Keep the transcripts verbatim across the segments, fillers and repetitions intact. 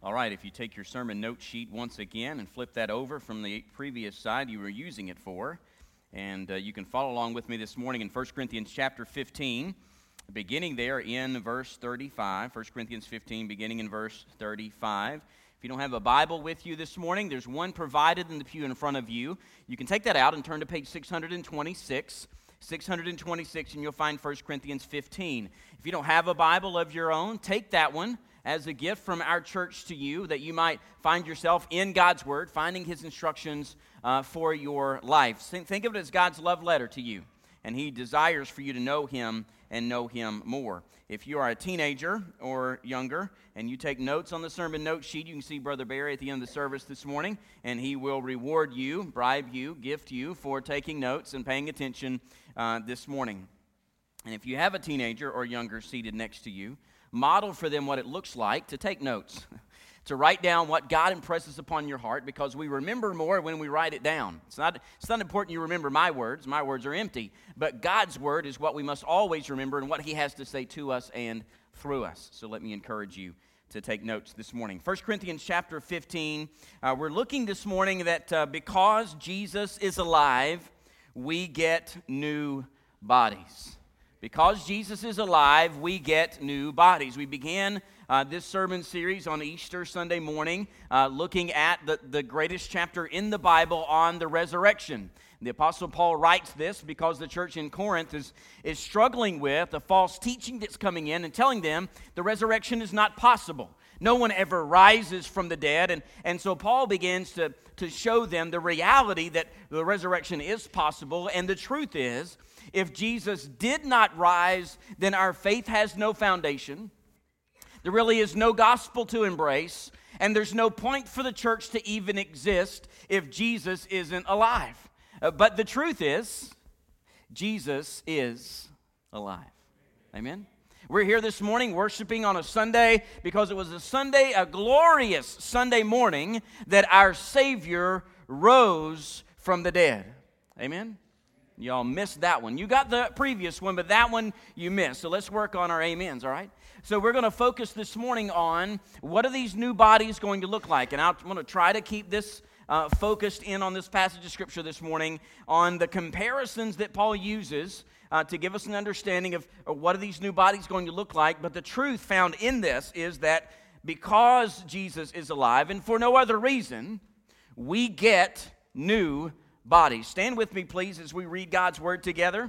All right, if you take your sermon note sheet once again and flip that over from the previous side you were using it for, and uh, you can follow along with me this morning in First Corinthians chapter fifteen, beginning there in verse thirty-five. First Corinthians fifteen, beginning in verse thirty-five. If you don't have a Bible with you this morning, there's one provided in the pew in front of you. You can take that out and turn to page six hundred twenty-six. six hundred twenty-six, and you'll find First Corinthians fifteen. If you don't have a Bible of your own, take that one as a gift from our church to you, that you might find yourself in God's Word, finding His instructions uh, for your life. Think of it as God's love letter to you, and He desires for you to know Him and know Him more. If you are a teenager or younger, and you take notes on the sermon note sheet, you can see Brother Barry at the end of the service this morning, and he will reward you, bribe you, gift you for taking notes and paying attention uh, this morning. And if you have a teenager or younger seated next to you, model for them what it looks like to take notes, to write down what God impresses upon your heart, because we remember more when we write it down. It's not, it's not important you remember my words. My words are empty. But God's word is what we must always remember and what He has to say to us and through us. So let me encourage you to take notes this morning. First Corinthians chapter fifteen, uh, we're looking this morning that uh, because Jesus is alive, we get new bodies. Because Jesus is alive, we get new bodies. We began uh, this sermon series on Easter Sunday morning uh, looking at the, the greatest chapter in the Bible on the resurrection. The Apostle Paul writes this because the church in Corinth is, is struggling with the false teaching that's coming in and telling them the resurrection is not possible. No one ever rises from the dead. And, and so Paul begins to, to show them the reality that the resurrection is possible. And the truth is, if Jesus did not rise, then our faith has no foundation. There really is no gospel to embrace. And there's no point for the church to even exist if Jesus isn't alive. Uh, but the truth is, Jesus is alive. Amen? We're here this morning worshiping on a Sunday because it was a Sunday, a glorious Sunday morning that our Savior rose from the dead. Amen? Y'all missed that one. You got the previous one, but that one you missed. So let's work on our amens, all right? So we're going to focus this morning on what are these new bodies going to look like. And I'm going to try to keep this uh, focused in on this passage of Scripture this morning on the comparisons that Paul uses uh, to give us an understanding of, of what are these new bodies going to look like. But the truth found in this is that because Jesus is alive, and for no other reason, we get new bodies. Stand with me, please, as we read God's Word together.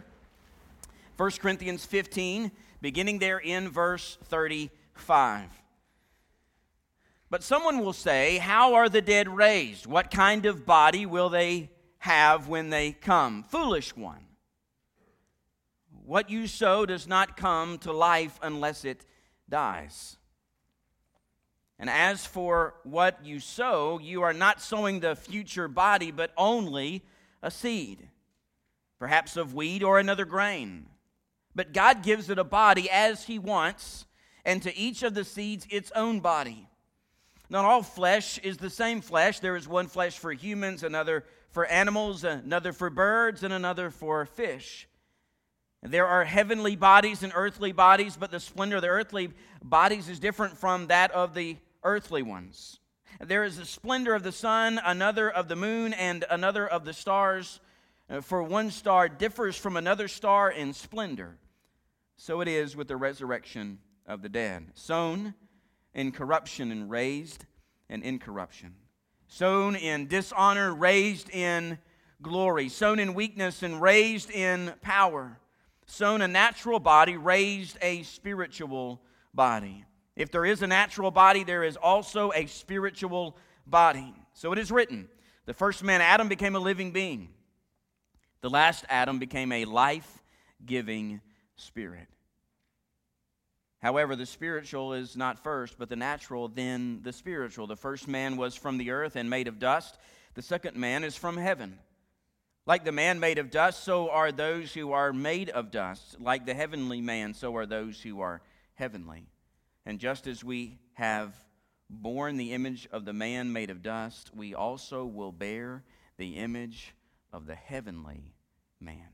First Corinthians fifteen, beginning there in verse thirty-five. But someone will say, how are the dead raised? What kind of body will they have when they come? Foolish one. What you sow does not come to life unless it dies. And as for what you sow, you are not sowing the future body, but only a seed, perhaps of wheat or another grain. But God gives it a body as He wants, and to each of the seeds its own body. Not all flesh is the same flesh. There is one flesh for humans, another for animals, another for birds, and another for fish. There are heavenly bodies and earthly bodies, but the splendor of the earthly bodies is different from that of the earthly ones. There is the splendor of the sun, another of the moon, and another of the stars. For one star differs from another star in splendor. So it is with the resurrection of the dead. Sown in corruption and raised in incorruption. Sown in dishonor, raised in glory. Sown in weakness and raised in power. Sown a natural body, raised a spiritual body. If there is a natural body, there is also a spiritual body. So it is written, the first man, Adam, became a living being. The last Adam became a life-giving spirit. However, the spiritual is not first, but the natural, then the spiritual. The first man was from the earth and made of dust. The second man is from heaven. Like the man made of dust, so are those who are made of dust. Like the heavenly man, so are those who are heavenly. And just as we have borne the image of the man made of dust, we also will bear the image of the heavenly man.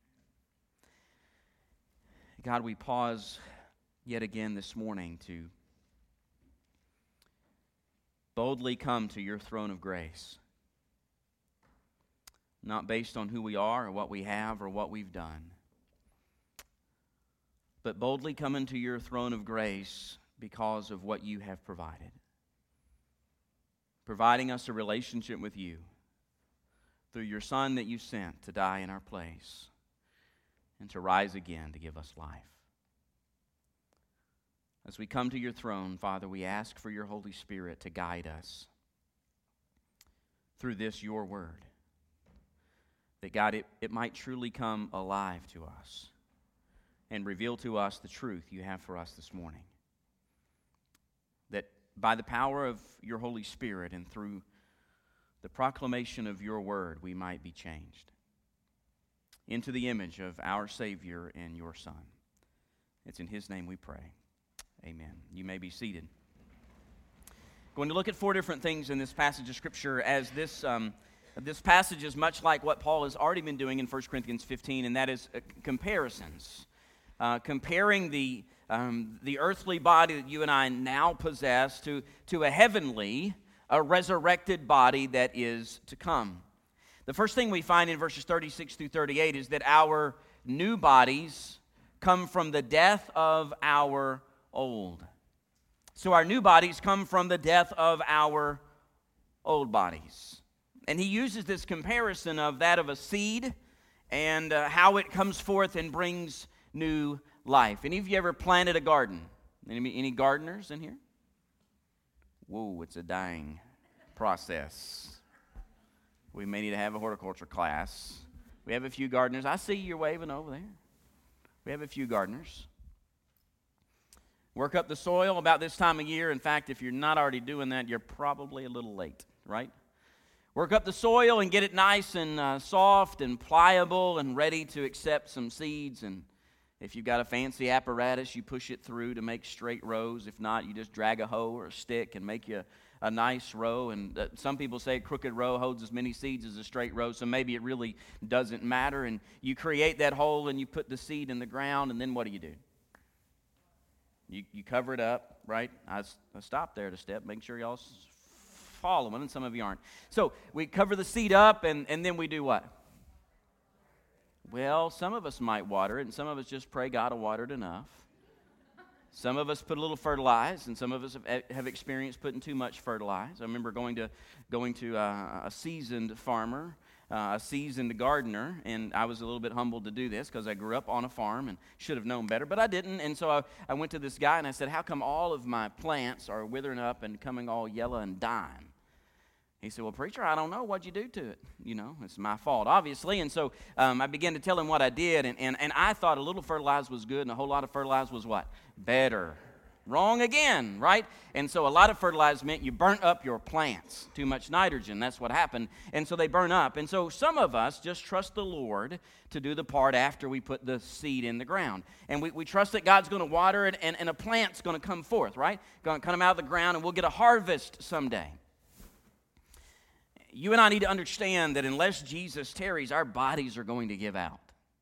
God, we pause yet again this morning to boldly come to your throne of grace, not based on who we are or what we have or what we've done, but boldly come into your throne of grace because of what you have provided, providing us a relationship with you through your Son that you sent to die in our place and to rise again to give us life. As we come to your throne, Father, we ask for your Holy Spirit to guide us through this, your word, that, God, it, it might truly come alive to us and reveal to us the truth you have for us this morning. That by the power of your Holy Spirit and through the proclamation of your word, we might be changed into the image of our Savior and your Son. It's in his name we pray. Amen. You may be seated. Going to look at four different things in this passage of Scripture, as this um, this passage is much like what Paul has already been doing in First Corinthians fifteen, and that is uh, comparisons. Uh, comparing the um, the earthly body that you and I now possess to, to a heavenly, a resurrected body that is to come. The first thing we find in verses thirty-six through thirty-eight is that our new bodies come from the death of our old. So our new bodies come from the death of our old bodies. And he uses this comparison of that of a seed and uh, how it comes forth and brings new life. Any of you ever planted a garden? Any, any gardeners in here? Whoa, it's a dying process. We may need to have a horticulture class. We have a few gardeners. I see you're waving over there. We have a few gardeners. Work up the soil about this time of year. In fact, if you're not already doing that, you're probably a little late, right? Work up the soil and get it nice and uh, soft and pliable and ready to accept some seeds. And if you've got a fancy apparatus, you push it through to make straight rows. If not, you just drag a hoe or a stick and make you a nice row. And uh, some people say a crooked row holds as many seeds as a straight row, so maybe it really doesn't matter. And you create that hole and you put the seed in the ground, and then what do you do? You, you cover it up, right? I, I stopped there to step, make sure y'all following, and some of you aren't. So we cover the seed up, and, and then we do what? Well, some of us might water it, and some of us just pray God will water it enough. Some of us put a little fertilize, and some of us have, have experienced putting too much fertilize. I remember going to going to uh, a seasoned farmer, uh, a seasoned gardener, and I was a little bit humbled to do this because I grew up on a farm and should have known better, but I didn't. And so I, I went to this guy and I said, "How come all of my plants are withering up and coming all yellow and dying?" He said, "Well, preacher, I don't know. What'd you do to it? You know, it's my fault, obviously." And so um, I began to tell him what I did, and, and, and I thought a little fertilizer was good, and a whole lot of fertilizer was what? Better. Wrong again, right? And so a lot of fertilizer meant you burnt up your plants. Too much nitrogen, that's what happened. And so they burn up. And so some of us just trust the Lord to do the part after we put the seed in the ground. And we, we trust that God's going to water it, and, and a plant's going to come forth, right? Going to come out of the ground, and we'll get a harvest someday. You and I need to understand that unless Jesus tarries, our bodies are going to give out.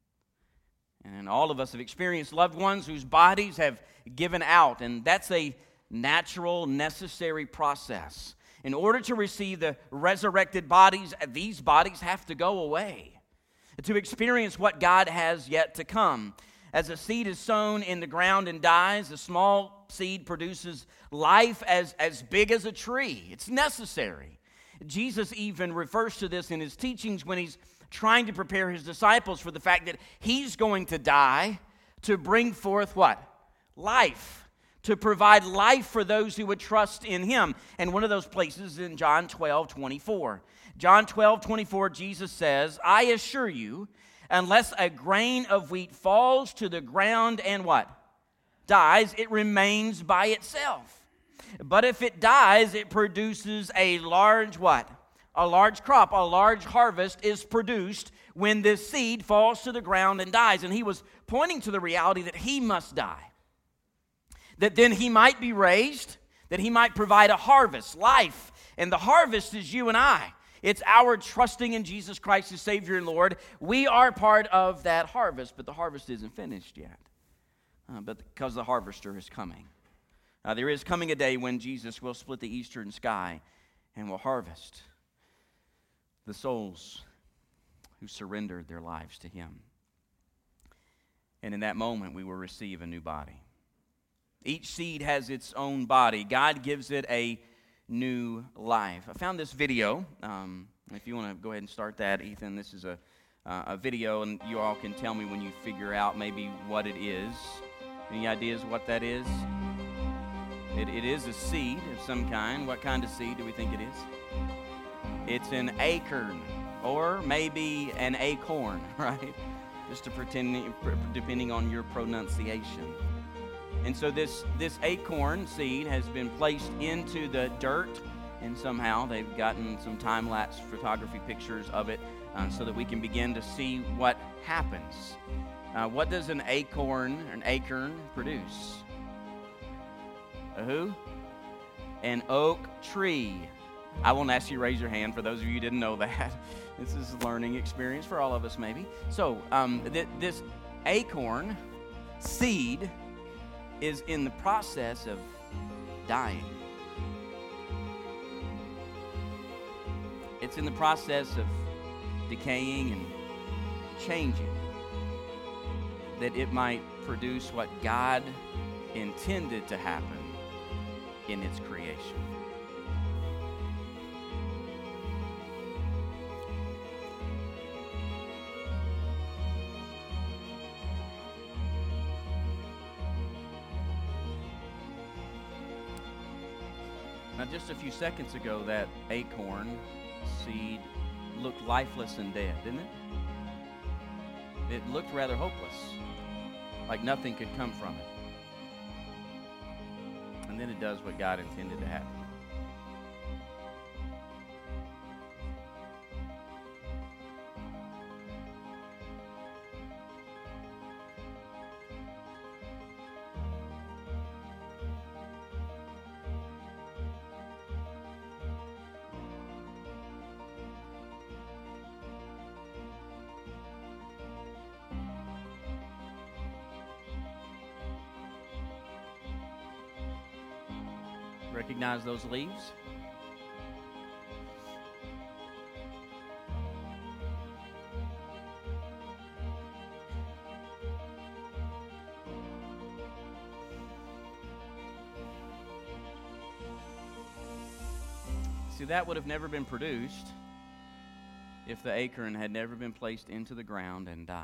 And all of us have experienced loved ones whose bodies have given out, and that's a natural, necessary process. In order to receive the resurrected bodies, these bodies have to go away to experience what God has yet to come. As a seed is sown in the ground and dies, a small seed produces life as, as big as a tree. It's necessary. Jesus even refers to this in his teachings when he's trying to prepare his disciples for the fact that he's going to die to bring forth what? Life. To provide life for those who would trust in him. And one of those places is in John twelve twenty-four. John twelve twenty-four, Jesus says, "I assure you, unless a grain of wheat falls to the ground and what? Dies, it remains by itself. But if it dies, it produces a large what? A large crop, a large harvest is produced when this seed falls to the ground and dies." And he was pointing to the reality that he must die. That then he might be raised, that he might provide a harvest, life. And the harvest is you and I. It's our trusting in Jesus Christ as Savior and Lord. We are part of that harvest, but the harvest isn't finished yet. Uh, but because the harvester is coming. Uh, there is coming a day when Jesus will split the eastern sky and will harvest the souls who surrendered their lives to Him. And in that moment, we will receive a new body. Each seed has its own body. God gives it a new life. I found this video. Um, if you want to go ahead and start that, Ethan, this is a, uh, a video, and you all can tell me when you figure out maybe what it is. Any ideas what that is? It, it is a seed of some kind. What kind of seed do we think it is? It's an acorn, or maybe an acorn, right? Just to pretend, depending on your pronunciation. And so this, this acorn seed has been placed into the dirt, and somehow they've gotten some time-lapse photography pictures of it uh, so that we can begin to see what happens. Uh, what does an acorn, an acorn produce? A who? An oak tree. I won't ask you to raise your hand for those of you who didn't know that. This is a learning experience for all of us maybe. So um, th- this acorn seed is in the process of dying. It's in the process of decaying and changing, that it might produce what God intended to happen in its creation. Now, just a few seconds ago, that acorn seed looked lifeless and dead, didn't it? It looked rather hopeless, like nothing could come from it. And then it does what God intended to happen. Recognize those leaves? See, that would have never been produced if the acorn had never been placed into the ground and died.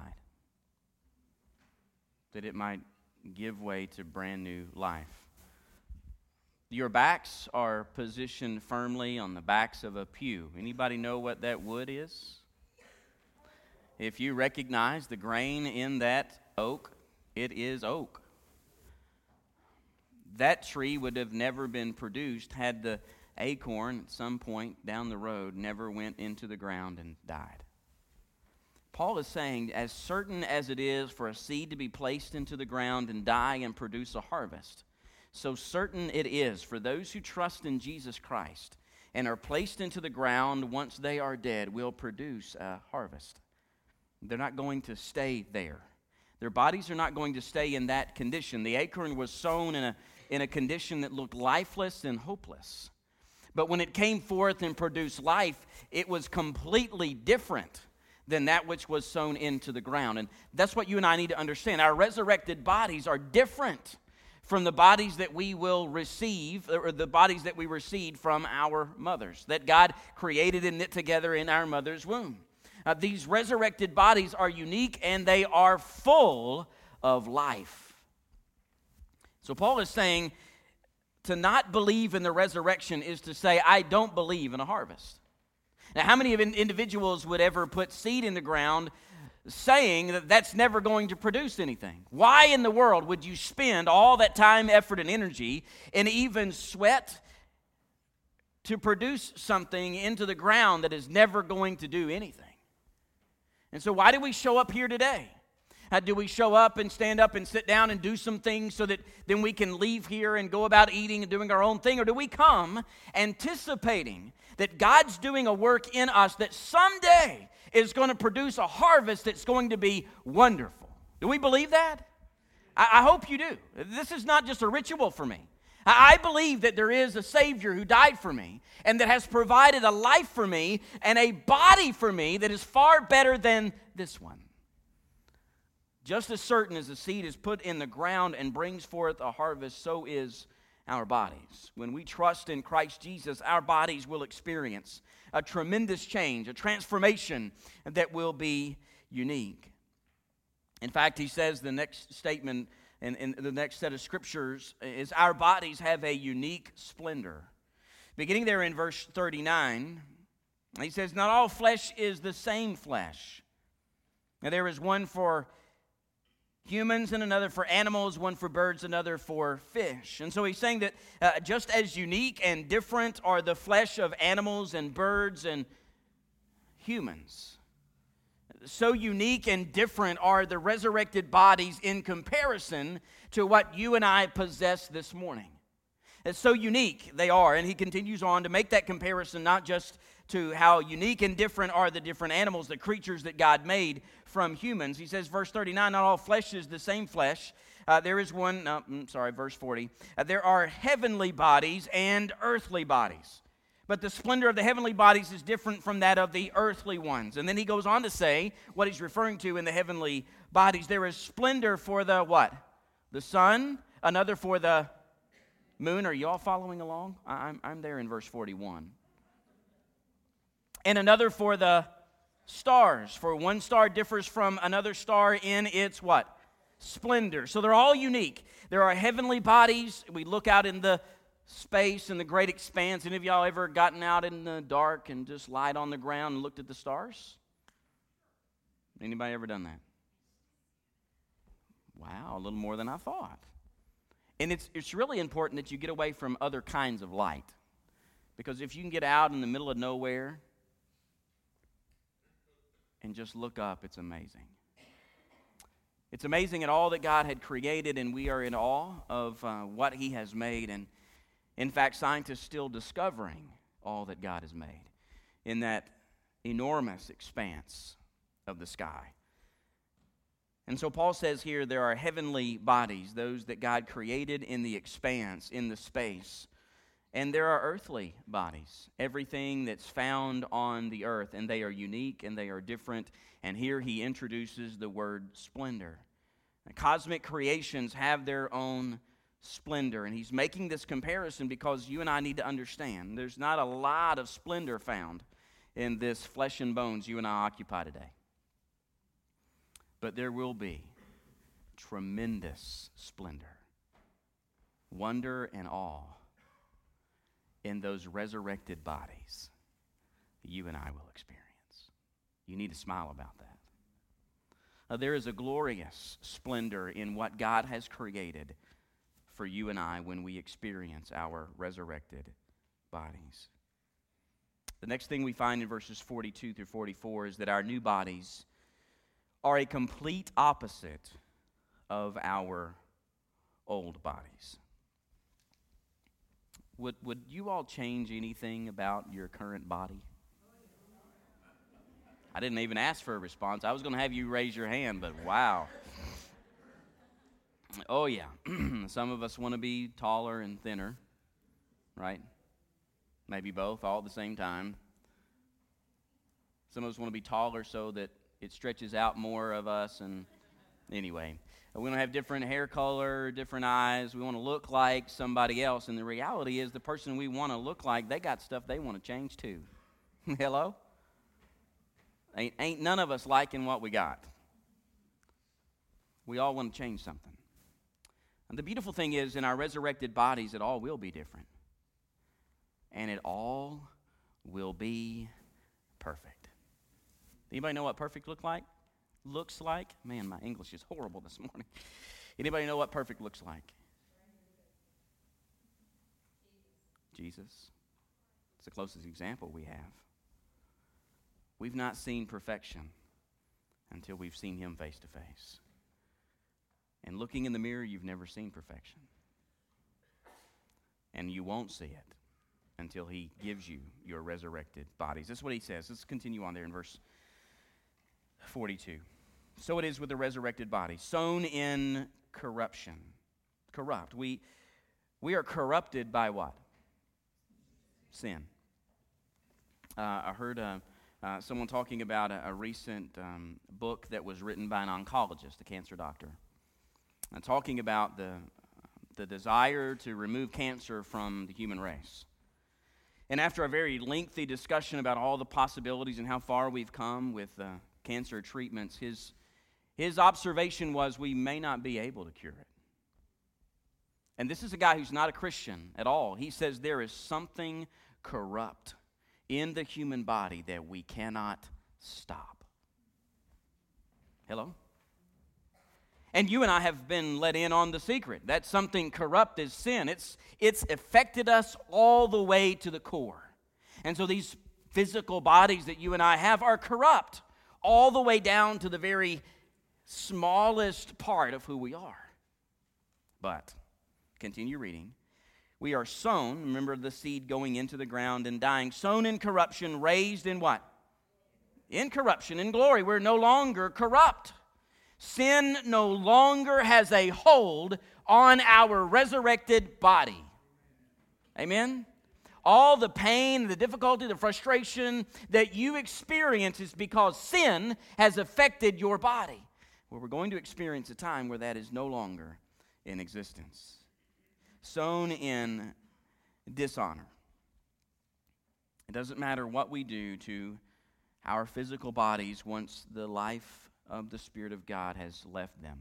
That it might give way to brand new life. Your backs are positioned firmly on the backs of a pew. Anybody know what that wood is? If you recognize the grain in that oak, it is oak. That tree would have never been produced had the acorn at some point down the road never went into the ground and died. Paul is saying, as certain as it is for a seed to be placed into the ground and die and produce a harvest, so certain it is for those who trust in Jesus Christ and are placed into the ground once they are dead will produce a harvest. They're not going to stay there. Their bodies are not going to stay in that condition. The acorn was sown in a, in a condition that looked lifeless and hopeless. But when it came forth and produced life, it was completely different than that which was sown into the ground. And that's what you and I need to understand. Our resurrected bodies are different from the bodies that we will receive, or the bodies that we received from our mothers, that God created and knit together in our mother's womb. Uh, these resurrected bodies are unique and they are full of life. So Paul is saying to not believe in the resurrection is to say, I don't believe in a harvest. Now, how many of individuals would ever put seed in the ground saying that that's never going to produce anything? Why in the world would you spend all that time, effort, and energy, and even sweat to produce something into the ground that is never going to do anything? And so why do we show up here today? Uh, do we show up and stand up and sit down and do some things so that then we can leave here and go about eating and doing our own thing? Or do we come anticipating that God's doing a work in us that someday is going to produce a harvest that's going to be wonderful? Do we believe that? I, I hope you do. This is not just a ritual for me. I believe that there is a Savior who died for me and that has provided a life for me and a body for me that is far better than this one. Just as certain as the seed is put in the ground and brings forth a harvest, so is our bodies. When we trust in Christ Jesus, our bodies will experience a tremendous change, a transformation that will be unique. In fact, he says the next statement in, in the next set of scriptures is our bodies have a unique splendor. Beginning there in verse thirty-nine, he says, not all flesh is the same flesh. Now there is one for humans and another for animals, one for birds, another for fish. And so he's saying that uh, just as unique and different are the flesh of animals and birds and humans, so unique and different are the resurrected bodies in comparison to what you and I possess this morning. It's so unique they are, and he continues on to make that comparison not just to how unique and different are the different animals, the creatures that God made from humans. He says, verse thirty-nine, not all flesh is the same flesh. Uh, there is one, no, I'm sorry, verse forty. Uh, there are heavenly bodies and earthly bodies. But the splendor of the heavenly bodies is different from that of the earthly ones. And then he goes on to say what he's referring to in the heavenly bodies. There is splendor for the what? The sun, another for the moon. Are you all following along? I'm, I'm there in verse forty-one. And another for the stars. For one star differs from another star in its what? Splendor. So they're all unique. There are heavenly bodies. We look out in the space and the great expanse. Any of y'all ever gotten out in the dark and just lied on the ground and looked at the stars? Anybody ever done that? Wow, a little more than I thought. And it's it's really important that you get away from other kinds of light. Because if you can get out in the middle of nowhere and just look up, it's amazing. It's amazing at all that God had created, and we are in awe of uh, what he has made. And in fact, scientists still discovering all that God has made in that enormous expanse of the sky. And so Paul says here there are heavenly bodies, those that God created in the expanse, in the space. And there are earthly bodies, everything that's found on the earth, and they are unique and they are different. And here he introduces the word splendor. The cosmic creations have their own splendor, and he's making this comparison because you and I need to understand there's not a lot of splendor found in this flesh and bones you and I occupy today. But there will be tremendous splendor, wonder, and awe in those resurrected bodies you and I will experience. You need to smile about that. Uh, there is a glorious splendor in what God has created for you and I when we experience our resurrected bodies. The next thing we find in verses forty-two through forty-four is that our new bodies are a complete opposite of our old bodies. Would, would you all change anything about your current body? I didn't even ask for a response. I was going to have you raise your hand, but wow. Oh, yeah. Some of us want to be taller and thinner, right? Maybe both, all at the same time. Some of us want to be taller so that it stretches out more of us. And anyway, we want to have different hair color, different eyes. We want to look like somebody else. And the reality is the person we want to look like, they got stuff they want to change too. Hello? Ain't, ain't none of us liking what we got. We all want to change something. And the beautiful thing is, in our resurrected bodies, it all will be different. And it all will be perfect. Anybody know what perfect look like? Looks like? Man, my English is horrible this morning. Anybody know what perfect looks like? Jesus. It's the closest example we have. We've not seen perfection until we've seen him face to face. And looking in the mirror, you've never seen perfection. And you won't see it until he gives you your resurrected bodies. That's what he says. Let's continue on there in verse forty-two. So it is with the resurrected body, sown in corruption. Corrupt. We We are corrupted by what? Sin. Uh, I heard uh, uh, someone talking about a, a recent um, book that was written by an oncologist, a cancer doctor, and talking about the, the desire to remove cancer from the human race. And after a very lengthy discussion about all the possibilities and how far we've come with uh, cancer treatments, his, his observation was we may not be able to cure it. And this is a guy who's not a Christian at all. He says there is something corrupt in the human body that we cannot stop. Hello? And you and I have been let in on the secret. That something corrupt is sin. It's, it's affected us all the way to the core. And so these physical bodies that you and I have are corrupt all the way down to the very smallest part of who we are. But continue reading. We are sown, remember the seed going into the ground and dying, sown in corruption, raised in what? In corruption, in glory. We're no longer corrupt. Sin no longer has a hold on our resurrected body. Amen? All the pain, the difficulty, the frustration that you experience is because sin has affected your body. Well, we're going to experience a time where that is no longer in existence. Sown in dishonor. It doesn't matter what we do to our physical bodies once the life of the Spirit of God has left them.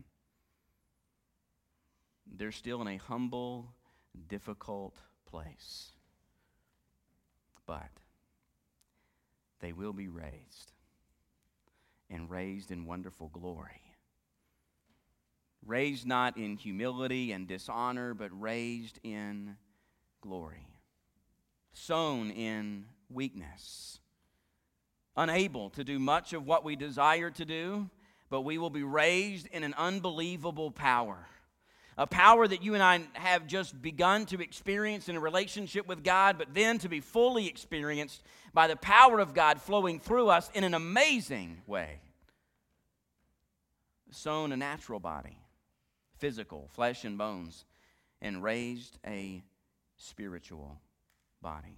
They're still in a humble, difficult place. But they will be raised, and raised in wonderful glory. Raised not in humility and dishonor, but raised in glory. Sown in weakness. Unable to do much of what we desire to do, but we will be raised in an unbelievable power. A power that you and I have just begun to experience in a relationship with God, but then to be fully experienced by the power of God flowing through us in an amazing way. Sown a natural body, physical, flesh and bones, and raised a spiritual body.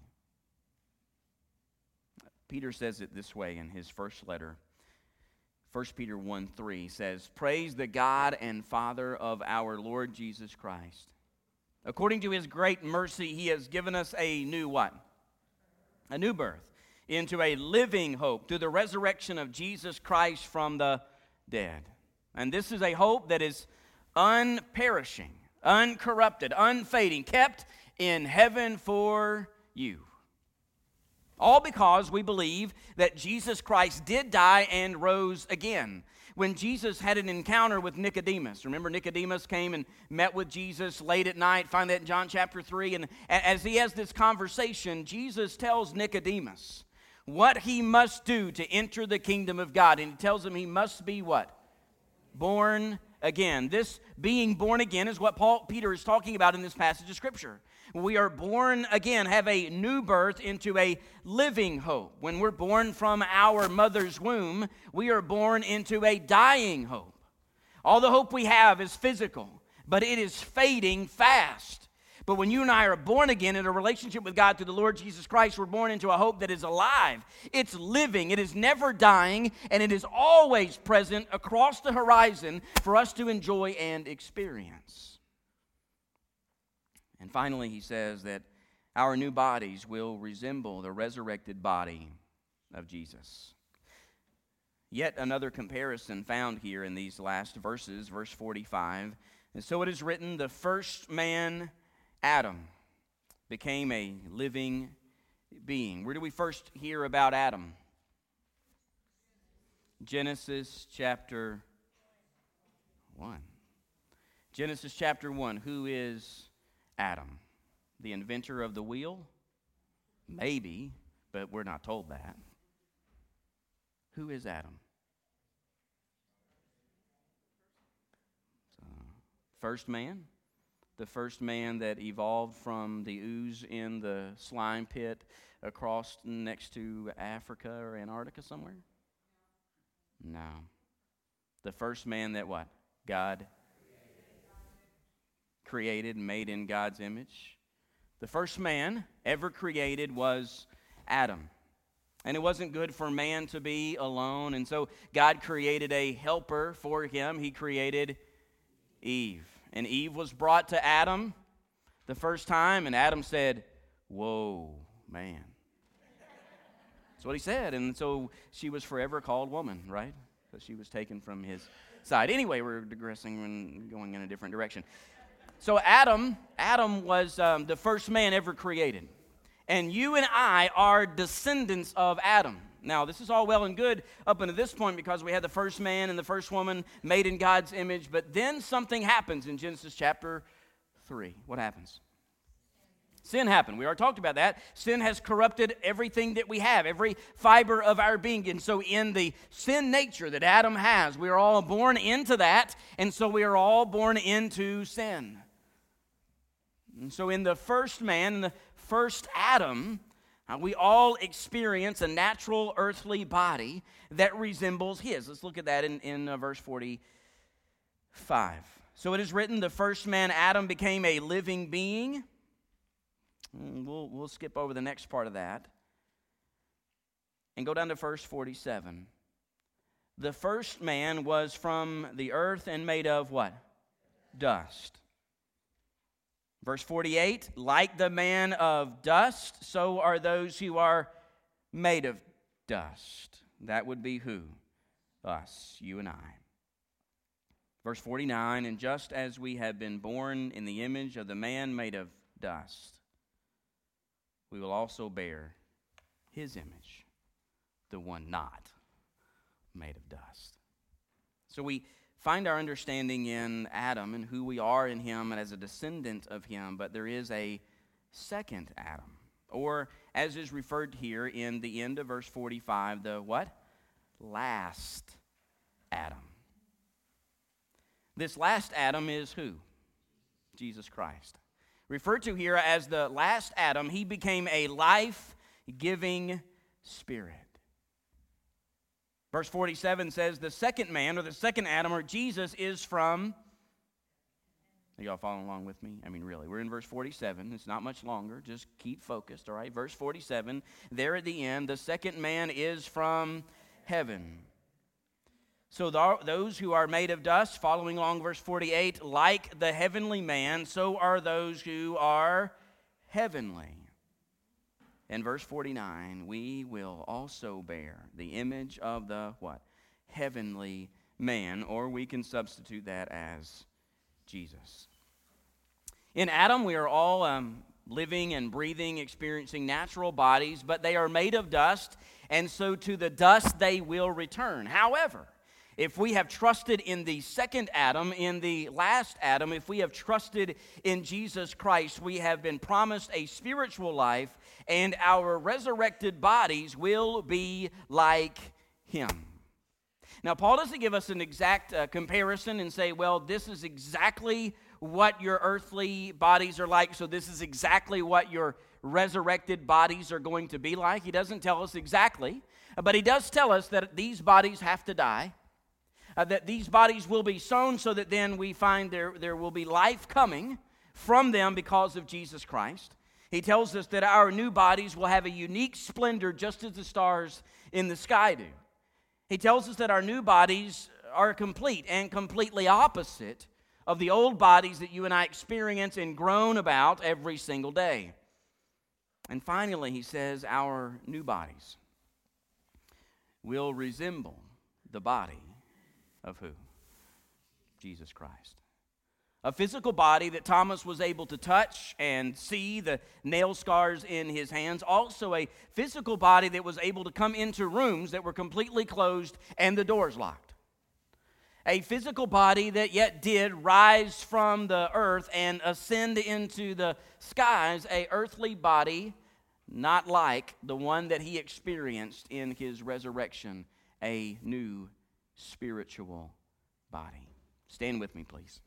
Peter says it this way in his first letter. First Peter one three says, "Praise the God and Father of our Lord Jesus Christ. According to his great mercy, he has given us a new what? A new birth into a living hope through the resurrection of Jesus Christ from the dead." And this is a hope that is unperishing, uncorrupted, unfading, kept in heaven for you. All because we believe that Jesus Christ did die and rose again. When Jesus had an encounter with Nicodemus, remember Nicodemus came and met with Jesus late at night, find that in John chapter three, and as he has this conversation, Jesus tells Nicodemus what he must do to enter the kingdom of God, and he tells him he must be what? Born again. This being born again is what Paul Peter is talking about in this passage of Scripture. We are born again, have a new birth into a living hope. When we're born from our mother's womb, we are born into a dying hope. All the hope we have is physical, but it is fading fast. But when you and I are born again in a relationship with God through the Lord Jesus Christ, we're born into a hope that is alive. It's living. It is never dying, and it is always present across the horizon for us to enjoy and experience. And finally, he says that our new bodies will resemble the resurrected body of Jesus. Yet another comparison found here in these last verses, verse forty-five. And so it is written, the first man, Adam, became a living being. Where do we first hear about Adam? Genesis chapter one. Genesis chapter one. Who is Adam? The inventor of the wheel? Maybe, but we're not told that. Who is Adam? So, first man? The first man that evolved from the ooze in the slime pit across next to Africa or Antarctica somewhere? No. The first man that what? God created and made in God's image. The first man ever created was Adam. And it wasn't good for man to be alone, and so God created a helper for him. He created Eve. And Eve was brought to Adam the first time, and Adam said, "Whoa, man." That's what he said, and so she was forever called woman, right? Because she was taken from his side. Anyway, we're digressing and going in a different direction. So Adam, Adam was um, the first man ever created. And you and I are descendants of Adam. Now, this is all well and good up until this point because we had the first man and the first woman made in God's image. But then something happens in Genesis chapter three. What happens? Sin happened. We already talked about that. Sin has corrupted everything that we have, every fiber of our being. And so in the sin nature that Adam has, we are all born into that. And so we are all born into sin. And so in the first man, in the first Adam, uh, we all experience a natural earthly body that resembles his. Let's look at that in, in uh, verse forty-five. So it is written, the first man, Adam, became a living being. We'll, we'll skip over the next part of that and go down to verse forty-seven. The first man was from the earth and made of what? Dust. Verse forty-eight, like the man of dust, so are those who are made of dust. That would be who? Us, you and I. Verse forty-nine, and just as we have been born in the image of the man made of dust, we will also bear his image, the one not made of dust. So we find our understanding in Adam and who we are in him and as a descendant of him, but there is a second Adam, or as is referred here in the end of verse forty-five, the what? Last Adam. This last Adam is who? Jesus Christ. Referred to here as the last Adam, he became a life-giving spirit. Verse forty-seven says the second man, or the second Adam, or Jesus, is from... Are y'all following along with me? I mean, really, we're in verse forty-seven. It's not much longer. Just keep focused, all right? Verse forty-seven, there at the end, the second man is from heaven. So th- those who are made of dust, following along verse forty-eight, like the heavenly man, so are those who are heavenly. In verse forty-nine, we will also bear the image of the what? Heavenly man, or we can substitute that as Jesus. In Adam, we are all um, living and breathing, experiencing natural bodies, but they are made of dust, and so to the dust they will return. However, if we have trusted in the second Adam, in the last Adam, if we have trusted in Jesus Christ, we have been promised a spiritual life, and our resurrected bodies will be like him. Now, Paul doesn't give us an exact uh, comparison and say, well, this is exactly what your earthly bodies are like, so this is exactly what your resurrected bodies are going to be like. He doesn't tell us exactly, but he does tell us that these bodies have to die. Uh, that these bodies will be sown so that then we find there, there will be life coming from them because of Jesus Christ. He tells us that our new bodies will have a unique splendor just as the stars in the sky do. He tells us that our new bodies are complete and completely opposite of the old bodies that you and I experience and groan about every single day. And finally, he says our new bodies will resemble the body of who? Jesus Christ. A physical body that Thomas was able to touch and see the nail scars in his hands. Also a physical body that was able to come into rooms that were completely closed and the doors locked. A physical body that yet did rise from the earth and ascend into the skies. A earthly body not like the one that he experienced in his resurrection. A new spiritual body. Stand with me, please.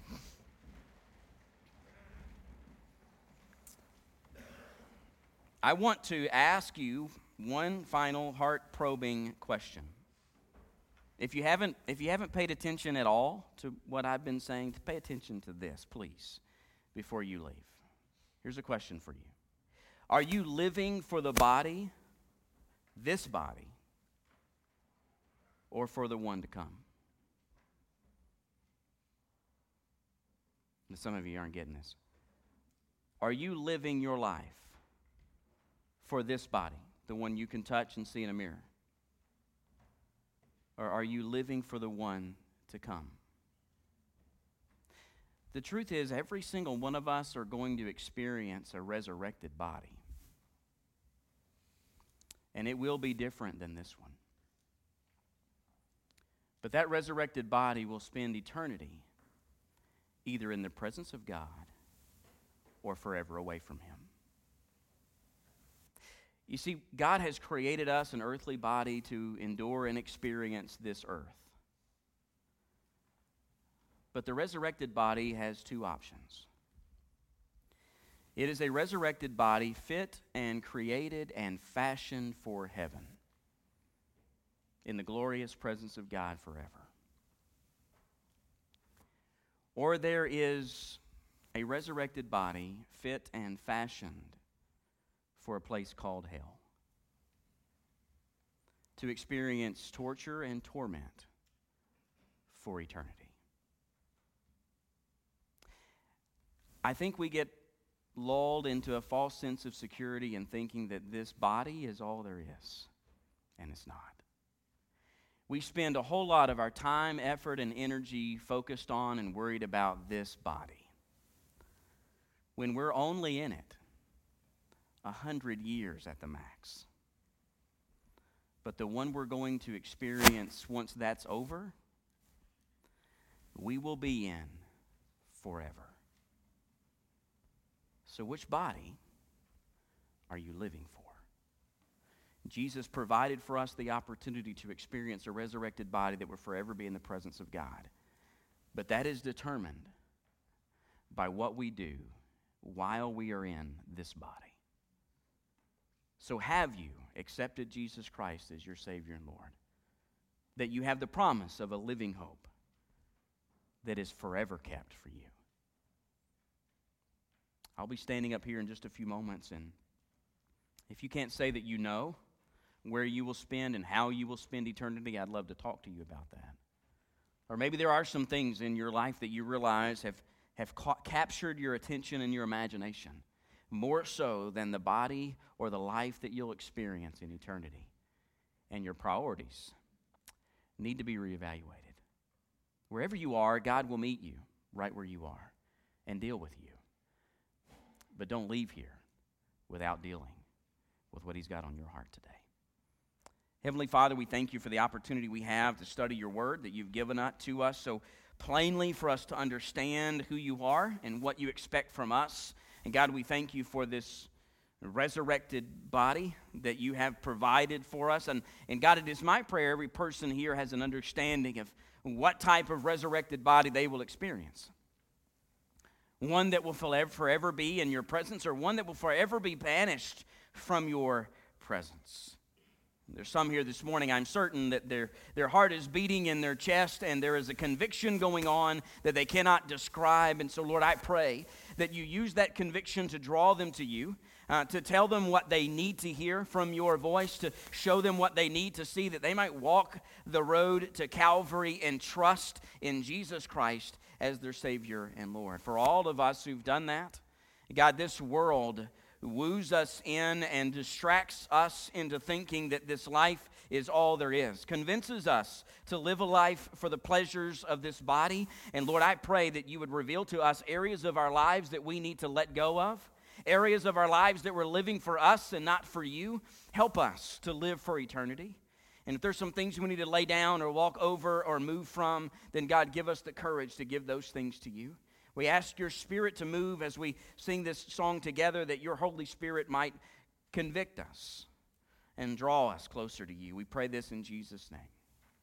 I want to ask you one final heart-probing question. If you haven't, if you haven't paid attention at all to what I've been saying, pay attention to this, please. before you leave. Here's a question for you. Are you living for the body, this body, or for the one to come? And some of you aren't getting this. Are you living your life for this body, the one you can touch and see in a mirror? Or are you living for the one to come? The truth is, every single one of us are going to experience a resurrected body. And it will be different than this one. But that resurrected body will spend eternity either in the presence of God or forever away from Him. You see, God has created us an earthly body to endure and experience this earth. But the resurrected body has two options. It is a resurrected body fit and created and fashioned for heaven in the glorious presence of God forever. Or there is a resurrected body fit and fashioned for a place called hell, to experience torture and torment for eternity. I think we get lulled into a false sense of security in thinking that this body is all there is, and it's not. We spend a whole lot of our time, effort, and energy focused on and worried about this body, when we're only in it a hundred years at the max. But the one we're going to experience once that's over, we will be in forever. So which body are you living for? Jesus provided for us the opportunity to experience a resurrected body that will forever be in the presence of God. But that is determined by what we do while we are in this body. So have you accepted Jesus Christ as your Savior and Lord? That you have the promise of a living hope that is forever kept for you. I'll be standing up here in just a few moments, and if you can't say that you know where you will spend and how you will spend eternity, I'd love to talk to you about that. Or maybe there are some things in your life that you realize have, have ca- captured your attention and your imagination, more so than the body or the life that you'll experience in eternity. And your priorities need to be reevaluated. Wherever you are, God will meet you right where you are and deal with you. But don't leave here without dealing with what He's got on your heart today. Heavenly Father, we thank You for the opportunity we have to study Your Word that You've given it to us so plainly for us to understand who You are and what You expect from us. And God, we thank You for this resurrected body that You have provided for us. And, and God, it is my prayer every person here has an understanding of what type of resurrected body they will experience. One that will forever, forever be in Your presence, or one that will forever be banished from Your presence. There's some here this morning, I'm certain that their, their heart is beating in their chest and there is a conviction going on that they cannot describe. And so, Lord, I pray that You use that conviction to draw them to You, uh, to tell them what they need to hear from Your voice, to show them what they need to see, that they might walk the road to Calvary and trust in Jesus Christ as their Savior and Lord. For all of us who've done that, God, this world woos us in and distracts us into thinking that this life is all there is, convinces us to live a life for the pleasures of this body. And Lord, I pray that You would reveal to us areas of our lives that we need to let go of, areas of our lives that we're living for us and not for You. Help us to live for eternity. And if there's some things we need to lay down or walk over or move from, then God, give us the courage to give those things to You. We ask Your Spirit to move as we sing this song together, that Your Holy Spirit might convict us and draw us closer to You. We pray this in Jesus' name.